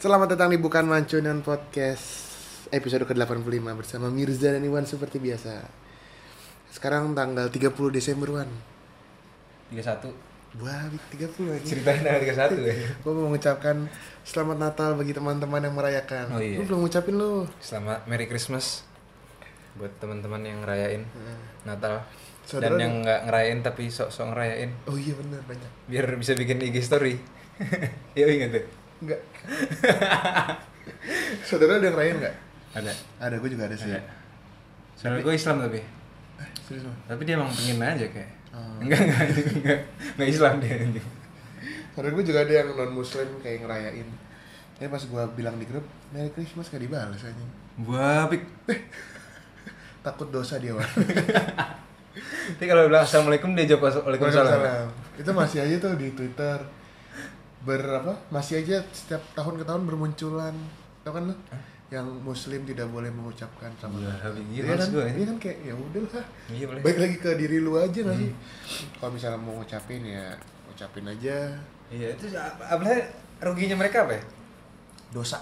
Selamat datang di Bukan Mancunan Podcast episode ke-85 bersama Mirza dan Iwan seperti biasa. Sekarang tanggal 30 Desember, Wan. 31. Wah, 30 aja. Ceritain tanggal 31 ya. Gue mau mengucapkan Selamat Natal bagi teman-teman yang merayakan. Oh, iya. Lu belum ngucapin lu. Selamat Merry Christmas buat teman-teman yang ngerayain Natal. Saudara Dan yang nggak ngerayain tapi sok-sok ngerayain. Oh iya benar, banyak. Biar bisa bikin IG story. Iya ingat tuh. Enggak. Saudara ada yang ngerayain enggak? Ada. Ada, gue juga ada sih. Ada. Soalnya gue Islam tapi. Serius lu? Tapi dia emang pengen aja kayak. Oh. Enggak Islam dia. Saudara gue juga ada yang non-muslim kayak ngerayain. Tapi pas gue bilang di grup Merry Christmas gak dibalas aja. Wapik. Takut dosa dia, Wan. Tapi kalau bilang assalamualaikum dia jawab waalaikumsalam. Waalaikumsalam. Itu masih aja tuh di Twitter masih aja setiap tahun ke tahun bermunculan. Tau kan lu? Yang muslim tidak boleh mengucapkan sama Iya, kan? gue. Iya kan kayak ya udah lah. Iya boleh. Baik lagi ke diri lu aja nggak sih? Kalau misalnya mau ngucapin ya ucapin aja. Iya, itu apa ruginya mereka apa ya? Dosa.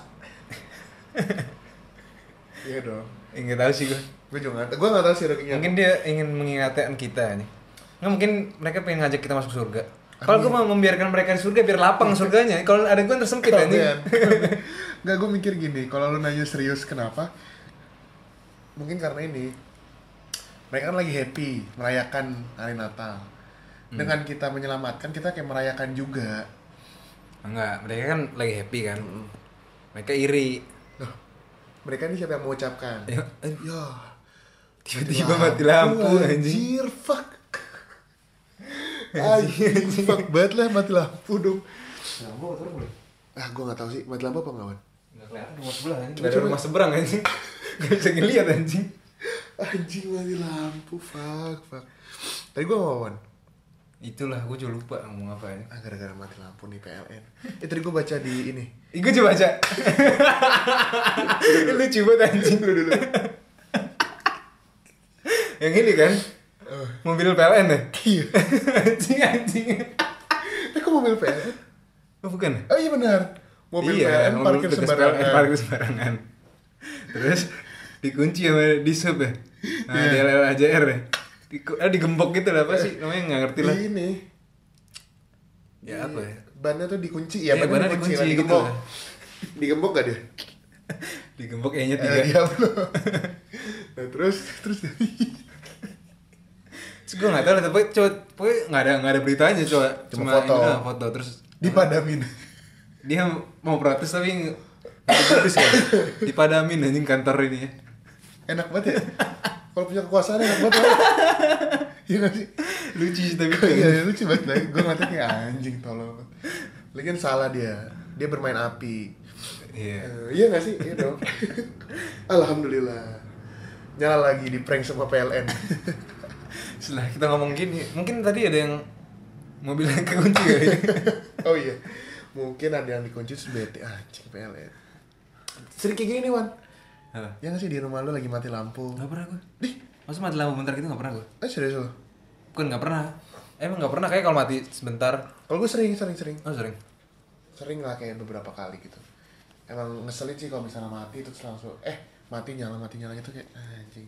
Iya dong. Enggak tahu sih gue. Gue nggak tahu sih ruginya. Mungkin dia ingin mengingatkan kita nih. Nggak, mungkin mereka pengen ngajak kita masuk surga. Kalau gue mau membiarkan mereka di surga biar lapang surganya. Kalau ada gue tersempit aja. Nggak, gue mikir gini. Kalau lu nanya serius kenapa? Mungkin karena ini. Mereka kan lagi happy merayakan hari Natal. Dengan kita menyelamatkan, kita kayak merayakan juga. Enggak, mereka kan lagi happy kan. Mereka iri. Loh, mereka ini siapa yang mengucapkan? Ya, Ya, tiba-tiba mati lampu anjing. Anjir, fuck. Anjing, fuck banget lah mati lampu dong. Lampu motor boleh? Gue gak tahu sih, mati lampu apa enggak, Wan? Enggak kelihatan rumah sebelah anjing. Coba, Ada coba. rumah seberang anjing. Enggak bisa ngeliat anjing. Anjing, mati lampu, fuck. Tadi gue mau, Wan. Itulah, gue juga lupa ngomong apa ya. Gara-gara mati lampu nih PLN. Tadi gue baca di ini. Gue coba baca. Lucu banget anjing. Dulu. Yang ini kan? Mobil PLN ya? Iya. anjing. Kok mobil PLN? Oh bukan? Oh iya benar. Mobil PLN parkir sembarangan. Parkir sembarangan. Terus dikunci sama di sub ya. Nah, di LLAJR ya. Digembok gitu lah, apa sih? Namanya nggak ngerti lah. Ini. Ya apa ya? Bannya tuh dikunci ya, Iya, bannya dikunci lah, gitu digembok. lah. Digembok gak dia? Digembok kayaknya 3. Iya belum. Nah terus Terus gue nggak tahu lah, tapi pokoknya nggak ada beritanya, Cuma foto. Foto terus dipadamin. dia mau protes tapi protes ya. Dipadamin anjing kantor ini ya. Enak banget ya. Kalau punya kekuasaan enak banget. Iya gak sih? Lucu sih tapi Iya lucu banget lah. Gue ngeliatnya kayak anjing tolong. Lagi kan salah dia. Dia bermain api. Iya. Iya gak sih? Iya dong. Alhamdulillah. Nyala lagi di prank sama PLN. Setelah kita ngomong gini, mungkin tadi ada yang mobilnya kekunci kali. Oh iya. Mungkin ada yang dikunci terus bete. Anjing PLN. Sering kayak gini nih, Wan. Apa? Ya gak sih di rumah lu lagi mati lampu? Gak pernah gue. Dih. Masa mati lampu bentar gitu gak pernah gue? Serius lu? Bukan gak pernah. Emang gak pernah, kayak kalau mati sebentar. Kalau gue sering. Oh sering. Sering lah kayak beberapa kali gitu. Emang ngeselin sih kalau misalnya mati terus langsung mati nyala gitu kayak anjing.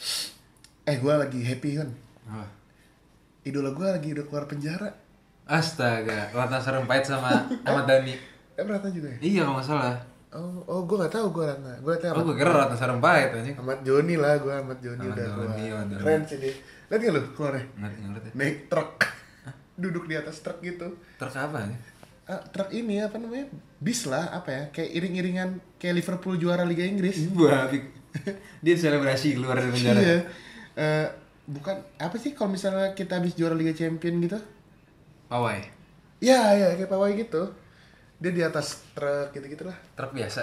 Gue lagi happy kan. Apa? Idola gue lagi udah keluar penjara. Astaga, Ratna Sarumpait sama Ahmad Dhani. Ratna juga ya? Iya kalau gak salah. Oh gue nggak tahu gue Ratna. Gue liatnya Oh gue kira Ratna Sarumpait anjing. Ahmad Joni lah, gue Ahmad Joni udah keluar. Ahmad Joni. Keren sih dia. Lihat nggak lu keluarnya? Ngerti. Naik truk. Duduk di atas truk gitu. Truk apa nih? Truk ini apa namanya? Bis lah, apa ya? Kayak iring-iringan kayak Liverpool juara Liga Inggris. Wah, dia selebrasi keluar dari penjara. Iya. Bukan apa sih kalau misalnya kita habis juara Liga Champion gitu? Pawai. Iya, kayak pawai gitu. Dia di atas truk gitu-gitu lah. Truk biasa.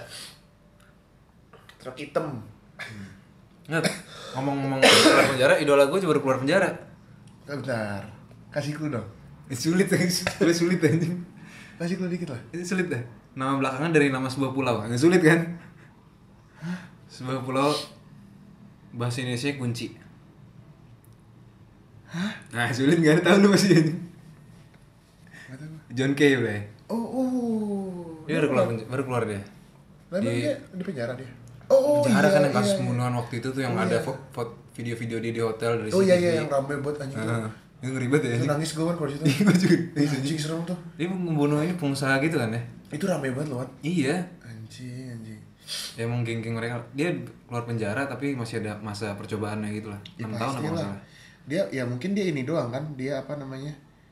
Truk hitam. Nggak, ngomong-ngomong keluar penjara, idola gue baru keluar penjara. Bentar. Kasih clue dong. Sulit anjing. Kasih clue dikit lah. Itu sulit dah. Nama belakangan dari nama sebuah pulau. Nggak sulit kan? Sebuah pulau bahasa Indonesia kunci. Hah? Nah, sulit nggak tahu lu masih anjing. Nggak tahu. John Kay boleh. Oh. Dia baru keluar dia. Lah dia di penjara dia. Oh penjara iya, kan yang kasus iya. pembunuhan waktu itu tuh yang ada video-video dia di hotel dari Oh CCTV. iya yang rame banget anjing tuh. Itu ngeri banget ya. Itu anjing. nangis gue kan kalau situ. Gue juga. Anjing serem tuh. Dia membunuh ini pengusaha gitu kan ya? Itu rame banget loh kan. Iya. Anjing. Ya emang geng-geng mereka. Dia keluar penjara tapi masih ada masa percobaannya gitu lah. 6 tahun apa nggak salah. Dia ya mungkin dia ini doang kan. Dia apa namanya?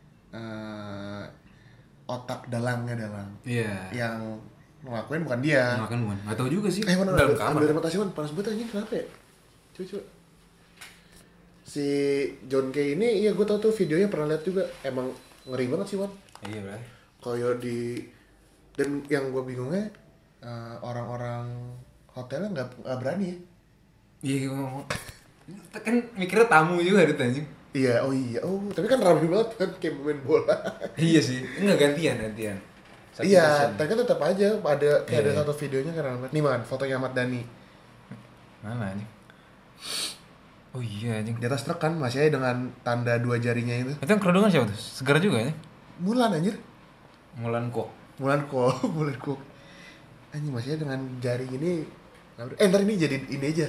Otak dalangnya dalang. Iya. Yang ngelakuin bukan dia. Ngelakuin bukan. Nggak tahu juga sih. Mana dalam kamar. ada remote AC-1 panas banget anjing kenapa ya? Coba. Si John Kay ini iya gue tau tuh videonya pernah lihat juga. Emang ngeri banget sih Wan. Iya lah. Kayak dan yang gue bingungnya orang-orang hotelnya nggak berani ya. Iya ngomong. Kan mikirnya tamu juga ada anjing. Iya, tapi kan rame banget kan kayak main bola. Iya sih, enggak gantian. Satu Iya, person. tapi kan tetap aja ada kayak ada Iya. satu videonya kan rame. Nih man, fotonya Ahmad Dhani. Mana anjing? Oh iya anjing. Di atas truk kan masih aja dengan tanda 2 jarinya itu. Itu yang kerudungan siapa tuh? Segar juga ya? Mulan anjir. Mulan kok. Mulan kok. Anjing masih aja dengan jari gini. Ntar ini jadi ini aja.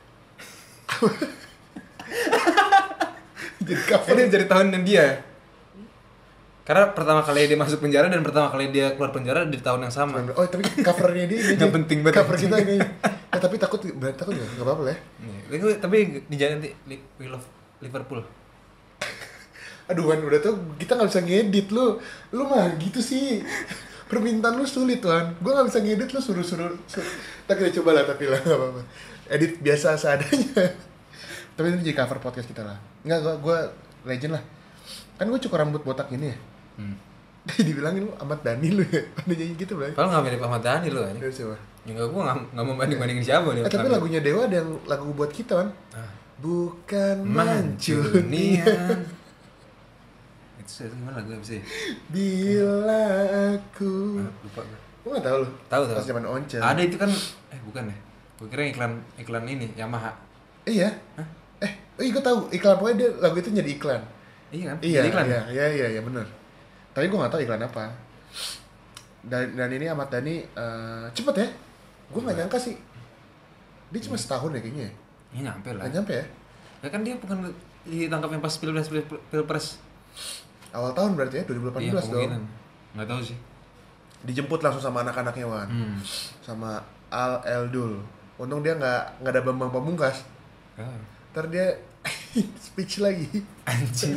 Jadi cover. Ini jadi tahunnya dia. Karena pertama kali dia masuk penjara dan pertama kali dia keluar penjara di tahun yang sama. Oh tapi covernya dia ini. Nggak penting banget. Cover kita ini. Tapi takut nggak apa-apa lah. Iya. Tapi di jalan nanti We Love Liverpool. Aduh kan udah tuh kita nggak bisa ngedit lu mah gitu sih. Permintaan lu sulit tuan. Gue nggak bisa ngedit lu suruh. Tak kita coba lah tapi lah nggak apa-apa. Edit biasa seadanya. Tapi itu jadi cover podcast kita lah. Enggak gue legend lah. Kan gue cukur rambut botak gini ya. Dibilangin lu Ahmad Dhani lu ya. Ada nyanyi gitu berarti. Kalau nggak mirip Ahmad Dhani lu anjing. Dari siapa? Ya gue nggak mau banding-bandingin siapa nih. Tapi lagunya Dewa ada yang lagu buat kita kan. Bukan mancunian. Itu gimana lagu apa sih? Bila aku Lupa gue. Lu gak tau lu? Tahu. Pas zaman Once. Ada itu kan bukan ya? Gue kira iklan ini Yamaha. Iya? Hah? Gue tahu iklan pokoknya dia lagu itu jadi iklan. Iya kan? Iya, Jadi iklan. iya bener. Tapi gue gak tahu iklan apa. Dan ini Ahmad Dhani cepet ya? Gue gak nyangka sih. Dia cuma setahun ya kayaknya. Iya nyampe lah. Gak nyampe ya? Ya kan dia bukan ditangkap yang pas pilpres. Awal tahun berarti ya? 2018 Iya, dong. kemungkinan. Nggak tahu sih. Dijemput langsung sama anak-anaknya Wan. Sama Al Eldul. Untung dia gak ada Bambang Pamungkas. Ntar dia speech lagi. Anjing.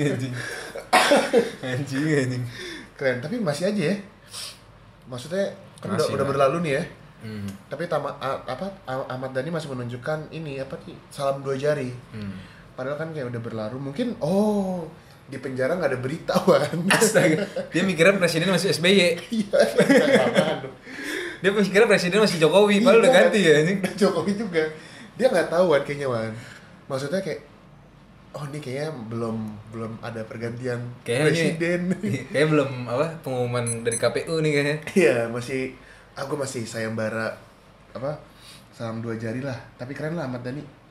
Keren, tapi masih aja ya. Maksudnya kan Masih udah lah. berlalu nih ya. Tapi Ahmad Dhani masih menunjukkan ini apa sih? Salam 2 jari. Padahal kan kayak udah berlalu. Mungkin di penjara nggak ada berita kan. Astaga. Dia mikirnya presiden masih SBY. Iya, jangan dong. Dia mikirnya presiden masih Jokowi, padahal udah Iya, ganti ya anjing. Dan Jokowi juga. Dia nggak tahu kan kayaknya Wan. Maksudnya kayak ini kayaknya belum ada pergantian presiden. Kayak belum pengumuman dari KPU nih kayaknya. Iya, aku masih sayembara salam 2 jari lah. Tapi keren lah Ahmad Dhani.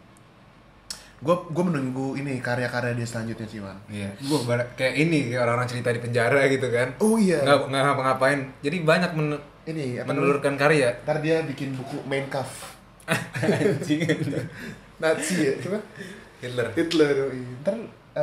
Gue menunggu ini karya-karya dia selanjutnya sih, Wan. Iya. Gue kayak orang-orang cerita di penjara gitu kan. Oh iya. Nggak ngapa-ngapain. Jadi banyak menelurkan karya. Ntar dia bikin buku Mein Kampf. Anjing. Nazi ya, coba. Hitler. Ntar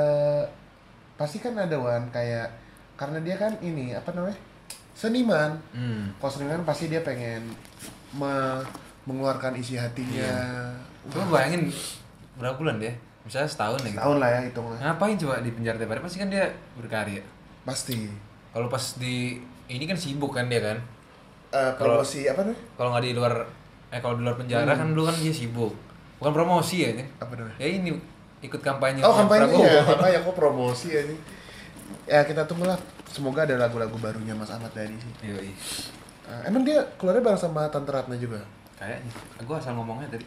pasti kan ada Wan kayak karena dia kan ini seniman. Kalau seniman pasti dia pengen mengeluarkan isi hatinya. Coba bayangin berapa bulan dia? Misalnya setahun ya gitu. Setahun lah ya hitung lah. Ngapain coba di penjara tiap hari? Pasti kan dia berkarya. Pasti. Kalau pas di ini kan sibuk kan dia kan. Promosi apa nih? Kalau nggak di luar kalau di luar penjara kan dulu kan dia sibuk. Bukan promosi ya, Apa namanya? Ya ini ikut kampanye. Oh kampanye Prabowo. ya, kampanye kok promosi ya nih. Ya kita tunggulah. Semoga ada lagu-lagu barunya Mas Ahmad Dhani sih. Iya. Emang dia keluarnya bareng sama Tante Ratna juga? Kayaknya. Gue asal ngomongnya tadi.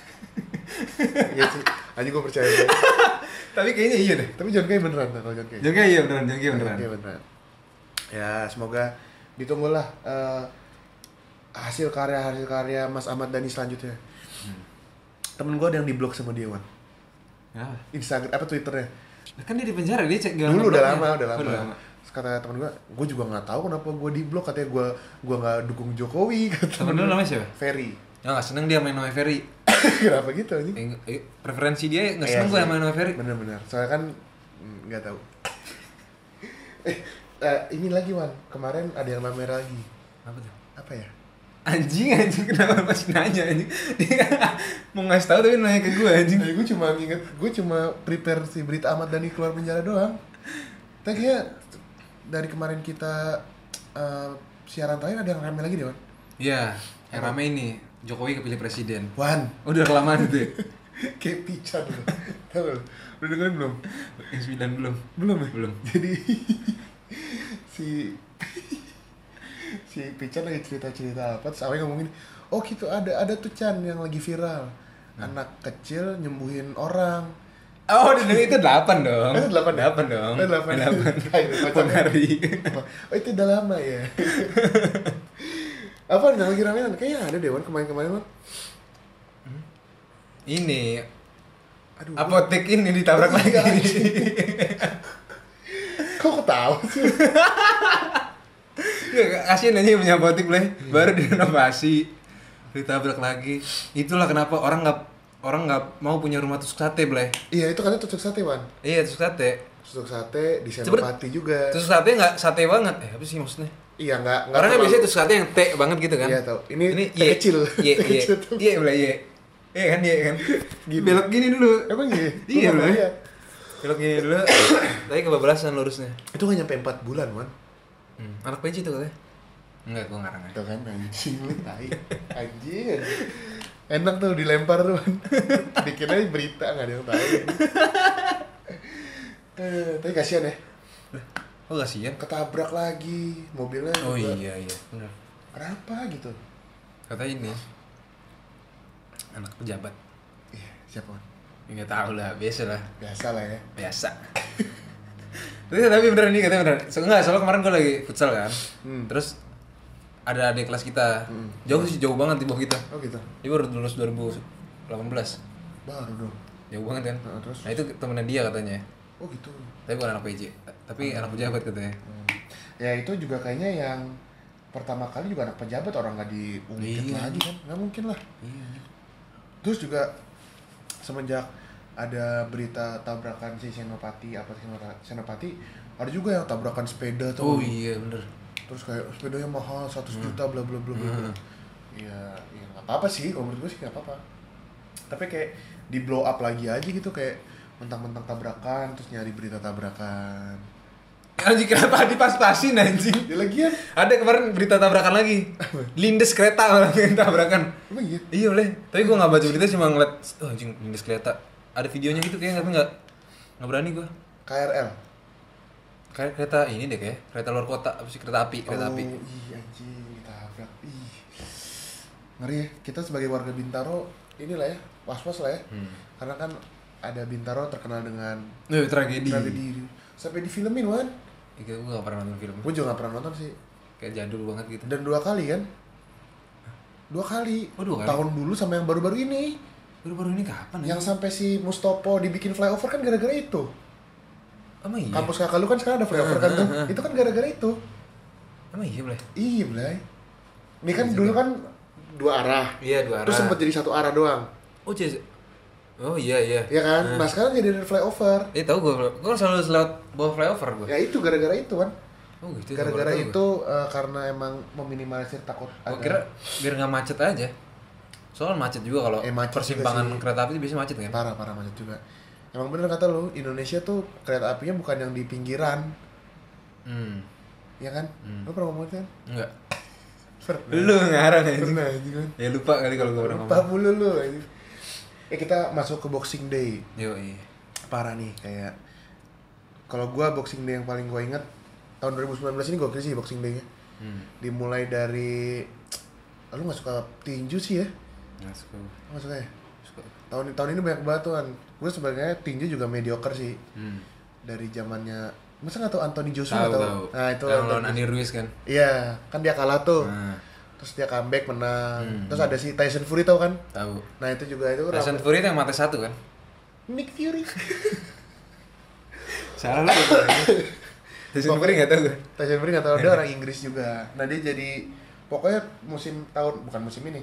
Iya sih. Aja gue percaya. Tapi kayaknya iya deh. Tapi John Kay beneran kalau John Kay. John Kay iya beneran, John Kay beneran. John Kay beneran. Ya semoga ditunggulah hasil karya Mas Ahmad Dhani selanjutnya. Temen gue ada yang diblok sama dia Wan. Ya. Instagram Twitternya. Kan dia di penjara dia cek Dulu udah lama. Terus kata temen gue juga nggak tahu kenapa gue di blok, katanya gue nggak dukung Jokowi. Kata Temen lu namanya siapa? Ferry. Ya nggak seneng dia main sama Ferry. Kenapa gitu anjing? Preferensi dia nggak seneng gue sih. main sama Ferry. Bener-bener, soalnya kan nggak tahu. Ini lagi Wan, kemarin ada yang namanya lagi. Apa tuh? Apa ya? Anjing kenapa masih nanya anjing? Dia mau ngasih tahu tapi nanya ke gue anjing. Gue cuma prepare si berita Ahmad Dhani keluar penjara doang. Tapi kayak dari kemarin kita siaran terakhir ada yang rame lagi deh Wan. Iya, yang rame ini Jokowi kepilih presiden. Wan, Udah kelamaan itu. kayak pican loh. Tahu lo? Udah dengerin belum? Yang 9 belum. Belum ya? Belum. Jadi si Pican lagi cerita-cerita apa, terus awalnya ngomongin, oh gitu ada tuh Chan yang lagi viral, anak kecil nyembuhin orang. Oh, itu 8 dong. Itu 8 ya? 8 dong. Oh, 8. 8. Penari. Oh itu udah lama ya. Apa yang lagi ramean? Kayaknya ada deh Wan, kemarin-kemarin Wan. Ini Aduh, apotek ini ditabrak lagi. Kok ketawa sih? Kasian aja yang punya apotek boleh baru direnovasi ditabrak lagi. Itulah kenapa orang nggak mau punya rumah tusuk sate boleh. Iya itu katanya tusuk sate Wan. Iya tusuk sate. Tusuk sate di Senopati juga. Tusuk sate nggak sate banget. Apa sih maksudnya? Iya nggak. Orang kan biasanya tusuk sate yang T banget gitu kan. Iya tau. Ini Y kecil. Iya boleh Y. Iya kan. Gini. Belok gini dulu. Emang iya? Iya, Gua nggak Bang. lihat. Belok gini dulu. Tapi kebablasan lurusnya. Itu nggak nyampe 4 bulan Wan. Anak PJ tuh katanya. Enggak, gua ngarang aja. Tuh kan anjing lu tai. Anjing. Enak tuh dilempar tuh Wan. Bikin aja berita nggak ada yang tahu. Tapi kasihan ya. Oh kasihan. Ketabrak lagi mobilnya. Oh juga. iya. Benar. Kenapa gitu? Kata ini anak pejabat. Iya, siapa Wan? Enggak tahu lah, biasa lah. Biasa lah ya. Biasa. Tapi beneran nih katanya beneran. Soalnya kemarin gue lagi futsal kan. Terus ada adik kelas kita. Jauh banget di bawah kita. Oh gitu. Dia baru lulus 2018. Baru dong. Jauh banget kan? Terus? Nah itu temennya dia katanya. Oh gitu. Tapi bukan anak PJ, tapi anak pejabat katanya. Ya itu juga kayaknya yang pertama kali juga anak pejabat, orang nggak diungkit Iya. lagi kan, nggak mungkin lah. Iya. Terus juga semenjak ada berita tabrakan si Senopati ada juga yang tabrakan sepeda tuh. Oh iya bener. Terus kayak sepedanya mahal 100 juta bla bla bla bla. Ya nggak apa-apa sih, kalau menurut gue sih nggak apa-apa. Tapi kayak di blow up lagi aja gitu, kayak mentang-mentang tabrakan terus nyari berita tabrakan. Anjing kenapa dipas-pasin anjing? Ya lagian, Ada kemarin berita tabrakan lagi. Lindes kereta orang yang tabrakan. emang iya? Iya boleh. Tapi gua nggak baca berita, cuma ngeliat oh anjing lindes kereta. Ada videonya gitu kayaknya, tapi nggak berani gua. KRL. Kayak kereta ini deh kayak kereta luar kota, apa sih kereta api. Iya anjing, ditabrak. Ih. Ngeri ya, kita sebagai warga Bintaro inilah ya, was-was lah ya. Karena kan ada Bintaro terkenal dengan Tragedi. Sampai difilmin Wan. Iya, gua nggak pernah nonton film. Gue juga gak pernah nonton sih. Kayak jadul banget gitu. Dan 2 kali kan? 2 kali. Oh, 2 kali? Tahun dulu sama yang baru-baru ini. Baru ini kapan ya? Yang sampai si Mustopo dibikin flyover kan gara-gara itu. Emang iya? Kampus kakak lu kan sekarang ada flyover kan tuh. Itu kan gara-gara itu. Emang iya boleh? Iya, Blay. Ini kan dulu kan 2 arah. Iya 2 arah. Terus sempat jadi 1 arah doang. Oh iya. Iya kan? Nah sekarang jadi ada flyover. Tahu gua selalu lewat bawah flyover gua. Ya itu gara-gara itu kan. Oh gitu. Gara-gara itu karena emang meminimalisir takut Gua kira biar nggak macet aja. Soalnya macet juga kalau macet persimpangan juga sih. kereta api itu biasanya macet kan? Parah macet juga. Emang bener kata lu, Indonesia tuh kereta apinya bukan yang di pinggiran. Ya kan? Lu pernah ngomong itu kan? Enggak. Pernah. Lu ngarang anjing. Pernah anjing kan? Ya lupa kali kalau gua pernah Lupa ngomong. mulu lu anjing. Kita masuk ke Boxing Day. Yoi. Parah nih, kayak kalau gua Boxing Day yang paling gua inget tahun 2019 ini gokil sih Boxing Day-nya. Dimulai dari lu gak suka tinju sih ya? Nggak suka. Lu gak suka ya? Suka. Tahun ini banyak banget tuh kan. Gue sebenarnya tinju juga mediocre sih. Dari zamannya, masa nggak tahu Anthony Joshua Tahu. Nah itu yang lawan Andy Ruiz kan. iya kan dia kalah tuh. Terus dia comeback menang. Terus ada si Tyson Fury tau kan? Tahu. Nah itu juga itu Tyson Fury itu yang mata 1 kan? Nick Fury. Salah lu. Tyson Fury nggak tahu gue. Tyson Fury nggak tahu, dia orang Inggris juga. Nah dia jadi pokoknya bukan musim ini,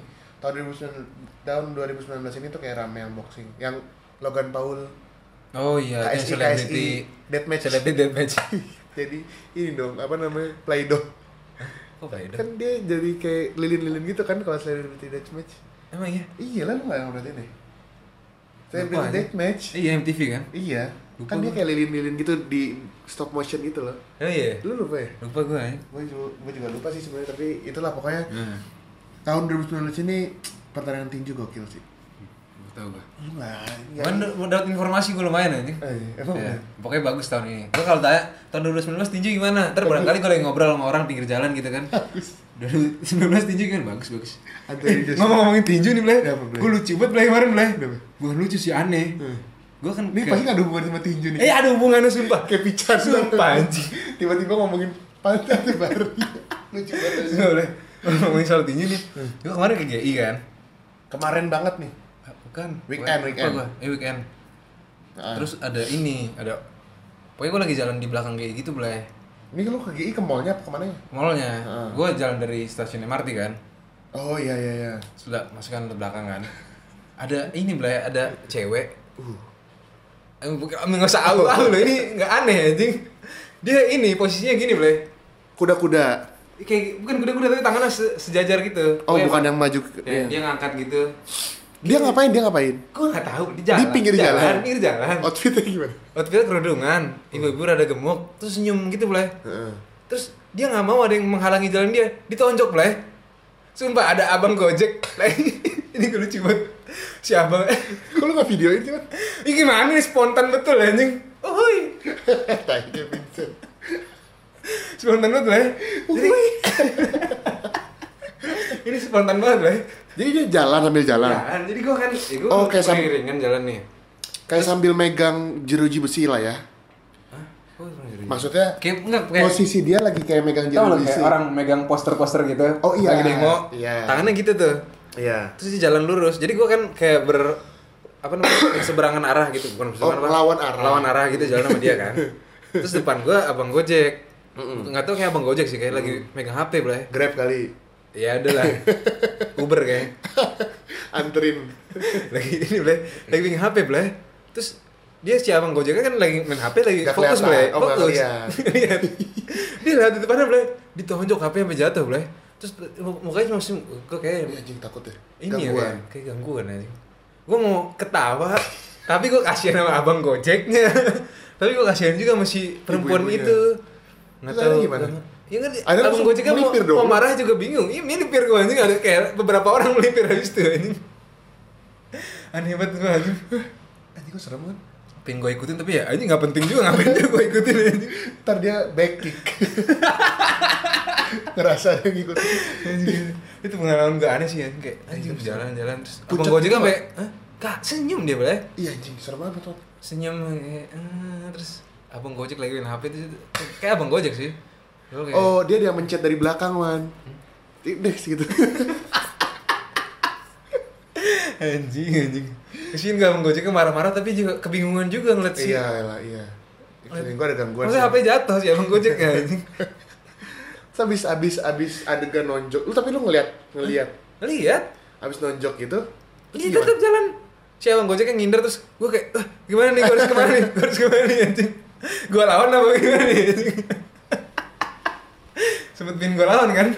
tahun 2019 ini tuh kayak rame yang boxing, yang Logan Paul. Oh iya, KSI deathmatch. Jadi ini dong, apa namanya, Play-Doh. Oh Play-Doh. Kan dia jadi kayak lilin-lilin gitu kan kalau celebrity deathmatch. Emang iya? Iya lah, lu nggak yang berarti nih. Lupa Celebrity aja. deathmatch. Iya MTV kan? Iya. Lupa Kan dia gua. kayak lilin-lilin gitu di stop motion gitu loh. Oh iya. Lu lupa ya? Lupa gue ya. Gue juga lupa sih sebenarnya, tapi itulah pokoknya Nah, tahun 2019 ini pertandingan tinju gokil sih. tahu gue. Lu nggak? Kan mau dapat informasi gue lumayan aja. Emang Ya, ya? pokoknya bagus tahun ini. Gue kalau tanya tahun 2019 tinju gimana? Ntar barangkali gue lagi ngobrol sama orang pinggir jalan gitu kan. 2019 tinju kan bagus. Ngomong-ngomongin tinju nih, Blay. Ya, apa, Blay? Gue lucu banget Blay kemarin, Blay. Kenapa? Bukan lucu sih, aneh. Gue kan Ini pasti nggak ada hubungan sama tinju nih. ada hubungannya sumpah. Kayak pican. Sumpah anjing. Tiba-tiba ngomongin pantat baru. Lucu banget. Enggak boleh. Ngomongin soal tinju nih. Gue kemarin ke GI kan. Kemarin banget nih. Bukan. Weekend. Weekend. Ah. Terus ada pokoknya gue lagi jalan di belakang kayak gitu, Blay. Ini lu ke GI ke mallnya apa kemana ya? Mallnya, Heeh. gue jalan dari stasiun MRT kan. Oh iya. Sudah masukkan ke belakang kan. Ada ini, Blay, ada cewek. Bukan, nggak usah loh, ini nggak aneh anjing. Dia ini posisinya gini, Blay. Kuda-kuda. Kayak bukan kuda-kuda tapi tangannya sejajar gitu. Oh, Kayak bukan yang maju. ya, dia ngangkat gitu. Dia ngapain? Gue nggak tahu di jalan. Di pinggir jalan. Pinggir jalan. Outfitnya gimana? Outfitnya kerudungan, ibu-ibu rada gemuk, terus senyum gitu, Blay. Heeh. Terus dia nggak mau ada yang menghalangi jalan dia, ditonjok, Blay. Sumpah ada abang Gojek, Blay. Ini gue lucu banget. Si abang, Kok lu nggak videoin sih, Man? ini gimana nih spontan betul anjing. Oi, Tanya Vincent. spontan banget, Blay. Jadi, ini spontan banget, Blay. Jadi dia jalan sambil jalan. Jalan, jadi gue kan, gue Oh, kayak ringan jalan nih. Kayak sambil megang jeruji besi lah ya. Oh, Maksudnya kayak posisi dia lagi kayak megang tau jeruji lo kayak besi. orang megang poster-poster gitu. Oh, iya. Lagi demo. Iya. Tangannya gitu tuh. Iya. Terus dia jalan lurus. Jadi gue kan kayak apa namanya seberangan arah gitu, bukan seberangan arah. Melawan arah. Lawan arah gitu jalan sama dia kan. Terus depan gue abang Gojek. Nggak tahu kayak abang Gojek sih, kayak lagi megang HP, Blay. Grab kali. Ya udah lah. Uber kayak. Anterin. Lagi ini, Blay. Lagi megang HP, Blay. Terus dia si abang Gojek kan lagi main HP lagi Nggak fokus, kelihatan. Blay. Oh, nggak Fokus. lihat. Lihat. Dia lihat di depannya, Blay. Ditonjok HP sampai jatuh, Blay. Terus mukanya masih kok kayak Anjing takut ya. ini Gangguan. ya kayak gangguan aja. Gue mau ketawa, tapi gue kasihan sama abang Gojeknya. Tapi gue kasihan juga sama si perempuan Ibu-ibunya. itu. Nggak Terus tahu ada gimana? Ya kan, Ada abang langsung Gojeknya melipir dong. mau marah juga bingung. Ini melipir gue anjing, ada kayak beberapa orang melipir habis itu anjing. Aneh banget gue anjing. Anjing kok serem kan? Pengen gue ikutin tapi ya anjing nggak penting juga, ngapain juga gue ikutin anjing. Ntar dia back kick. Ngerasa dia ngikutin. Itu pengalaman gak aneh sih anjing, kayak anjing jalan-jalan terus abang Pucat Gojek juga. sampai Kak senyum dia, Blay. Iya anjing serem banget tuh. Senyum kayak terus abang Gojek lagi main HP itu kayak abang Gojek sih. Kayak, Oh dia mencet dari belakang, Man. Deh gitu. anjing. Kesian gak abang Gojeknya marah-marah tapi juga kebingungan juga ngeliat sih. Iya lah iya. Feeling gue ada gangguan. Maksudnya HP jatuh sih abang Gojek ya anjing. Terus abis adegan nonjok. Lu tapi lu ngeliat. Lihat, Abis nonjok gitu. Terus dia gimana? tetap jalan. Si abang Gojek yang ngindar terus gue kayak gimana nih, gue harus kemana nih? Gue harus kemana nih anjing? Gue lawan apa gimana nih anjing? Sempet pin gue lawan kan?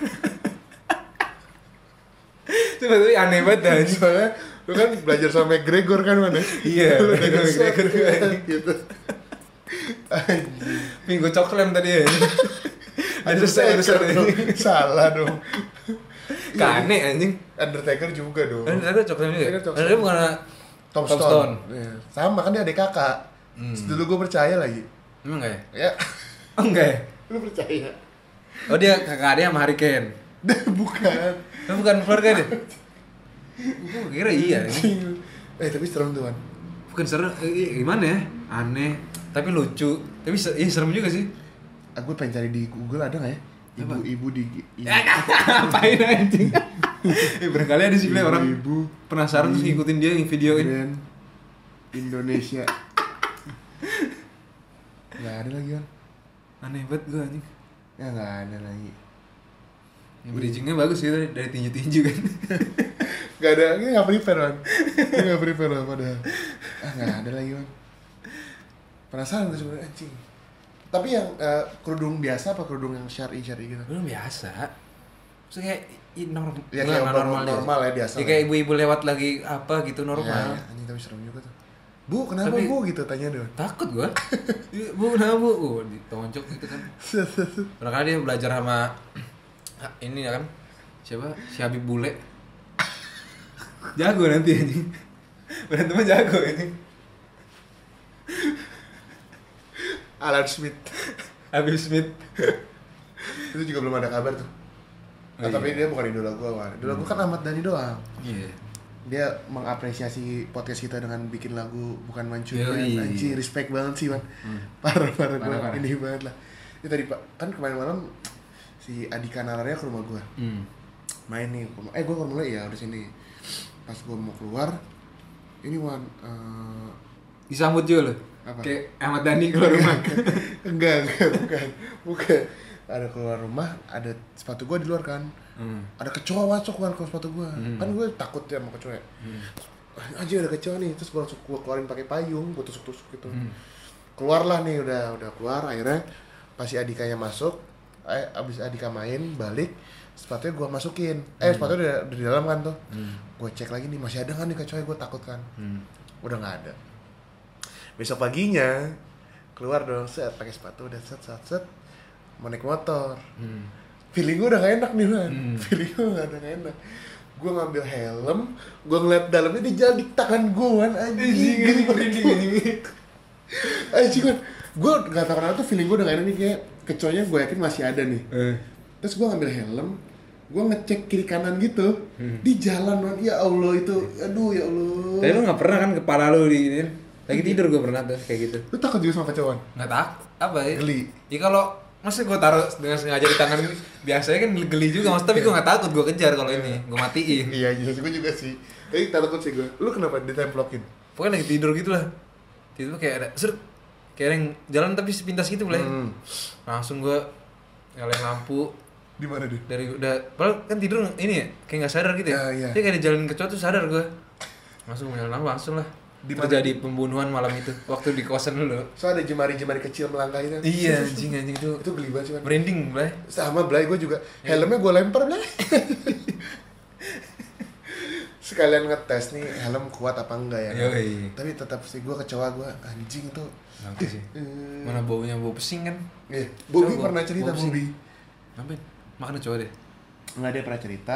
Cuma tapi aneh banget anjing. Soalnya lu kan belajar sama McGregor kan, Man? Iya, Lu udah McGregor bisa kan. gitu. Anjing. Pin gue coklem tadi ya. Ada Undertaker selesai dong. Salah dong. Kane anjing. Undertaker juga dong. Ada coklem juga. Ada coklem. Ada bukan Tom Tom Stone. Stone. Iya. Sama kan dia adik kakak. Terus dulu gue percaya lagi. Emang enggak ya? Ya, Oh enggak ya? lu percaya? Oh dia kakak dia sama Harry Kane. Bukan. Lu bukan keluarga dia? Gue kira iya. Tapi serem tuh, Man. Bukan seru, gimana ya? Aneh, tapi lucu. Tapi serem juga sih. Aku pengen cari di Google ada nggak ya? Ibu-ibu di Ngapain anjing? Barangkali ada sih orang ibu penasaran terus ngikutin dia yang videoin. Grand Indonesia. Nggak ada lagi, kan? Aneh banget gue anjing. Ya nggak ada lagi. Yang bridgingnya bagus gitu dari tinju-tinju kan. Gak ada, ini nggak prepare man. Ini nggak prepare man padahal. Nggak ada lagi man. Penasaran gue sebenarnya anjing. Tapi yang kerudung biasa apa kerudung yang syar'i gitu? Belum biasa. Maksudnya kayak normal. Ya kayak normal ya biasa. Ya kayak ibu-ibu lewat lagi apa gitu normal. Ya, anjing tapi serem juga tuh. Bu, kenapa tapi, Bu gitu tanya dong. Takut gua. Bu, kenapa Bu? Ditonjok gitu kan. Barangkali dia belajar sama ini ya kan. Siapa? Si Habib Bule. Jago nanti anjing. Berantemnya jago ini. Alan Smith. Habib Smith. Itu juga belum ada kabar tuh. Tapi dia bukan idola gua, man. Idola gua kan Ahmad Dhani doang. Iya. Dia mengapresiasi podcast kita dengan bikin lagu bukan mancungan. Anjing, respect banget sih, man. Parah gua. Ini banget lah. Ini tadi Pak, kan kemarin malam si Adika Nararia ke rumah gua. Main nih. Gua ke rumah ya udah sini. Pas gua mau keluar, ini Wan disambut juga lo. Apa? Kayak Ahmad Dhani keluar rumah. bukan. Ada keluar rumah, ada sepatu gue di luar kan. Ada kecoa masuk kan ke sepatu gue. Kan gue takut ya sama kecoa. Anjir ada kecoa nih, terus gue langsung gue keluarin pakai payung, gue tusuk-tusuk gitu. Keluarlah nih, udah keluar. Akhirnya pas si Adikanya masuk, abis Adika main balik, sepatunya gue masukin. Sepatunya udah di dalam kan tuh. Gue cek lagi nih, masih ada kan nih kecoa, gue takut kan. Udah nggak ada. Besok paginya keluar dong, pakai sepatu udah set. Mau naik motor, feeling gue udah gak enak nih man, feeling gue udah gak enak. Gue ngambil helm, gue ngeliat dalamnya dia di tangan gue man, anjing man. Gue gak tau kenapa tuh feeling gue udah gak enak nih, kayak kecoanya gue yakin masih ada nih. Terus gue ngambil helm, gue ngecek kiri kanan gitu, di jalan man, ya Allah itu, aduh ya Allah. Tapi lu gak pernah kan kepala lu di lagi tidur gue pernah tuh kayak gitu. Lu takut juga sama kecoa? Nggak takut, apa ya? Geli. Ya kalau maksudnya gue taruh dengan sengaja di tangan biasanya kan geli juga mas, tapi gue nggak takut, gue kejar kalau ini, gue matiin. Iya, gue juga sih. Tapi takut sih gue. Lu kenapa ditemplokin? Pokoknya lagi tidur gitu lah. Tidur kayak ada kayak yang jalan tapi sepintas gitu boleh. Langsung gue nyalain lampu. Di mana dia? Dari udah, padahal kan tidur ini ya, kayak nggak sadar gitu ya. Iya. Dia kayak dijalanin kecoa tuh sadar gue. Langsung nyalain lampu langsung lah. Terjadi pembunuhan malam itu waktu di kosan dulu. So ada jemari-jemari kecil melangkah itu. Iya anjing itu. Itu geli banget sih man. Merinding Blay. Sama Blay gue juga. Helmnya gue lempar Blay. Sekalian ngetes nih helm kuat apa enggak ya kan? Tapi tetap sih gue kecoa gue anjing tuh. Nanti sih. Mana baunya bau pesing kan? Iya. Bobby pernah cerita Bobby. Ngapain? Makan kecoa deh. Enggak, dia pernah cerita